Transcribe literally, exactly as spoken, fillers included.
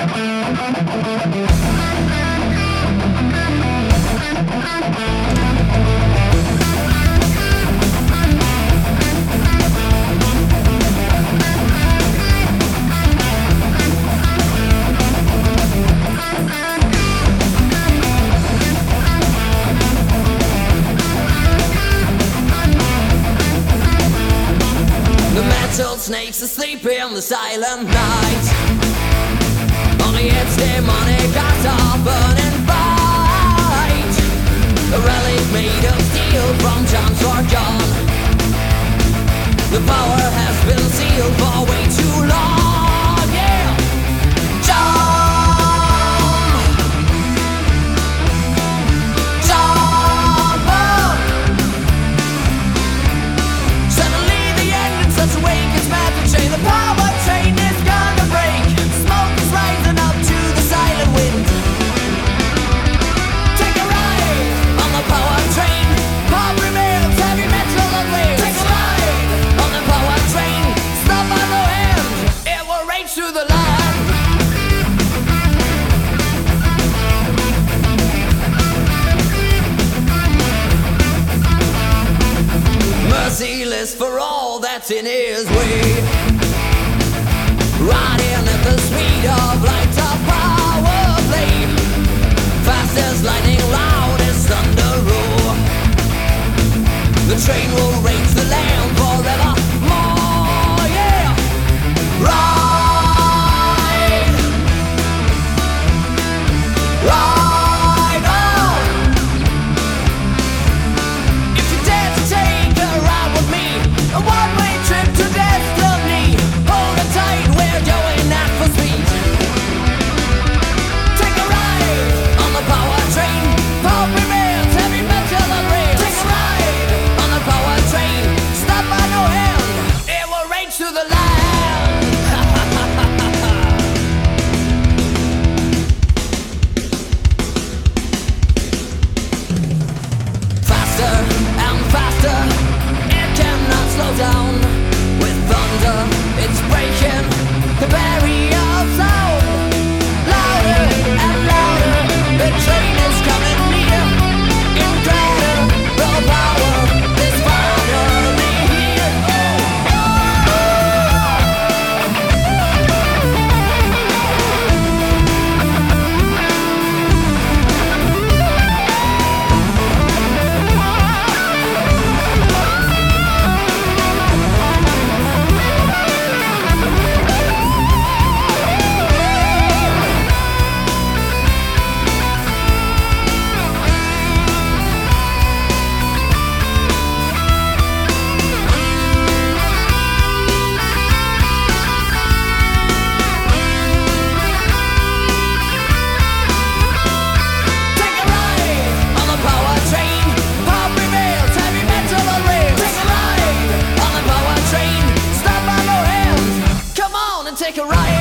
Snakes asleep in the silent night. Only its demonic eyes are burning bright. A relic made of steel from times forgone. The power has been sealed for way too long. Yeah, John, John Boy. Suddenly the engine sets awake. The power train is gonna break. Smoke is rising up to the silent wind. Take a ride on the power train. Pop remains, heavy metal and wind. Take a ride on the power train. Stop on the hand, it will race through the land. Merciless for all that's in his way. Riding at the speed of light, a power blade. Fast as lightning, loud as thunder roar. The train will race the land forevermore. Yeah, ride, ride on. If you dare to take a ride with me, a one-way trip to destiny. Hold it tight, we're going at full speed. Take a ride on the power train. Pop remains, heavy metal and rail. Take a ride on the power train. Stop by no hand, it will rage through the land. Faster and faster, it cannot slow down. With thunder, it's breaking the barrier of sound. Louder and louder, the train is coming near. Incredible power is finally here. Take a ride on the power train. Pop remains, heavy metal and rail. Take a ride on the power train. Stop by no hands, come on and take a ride.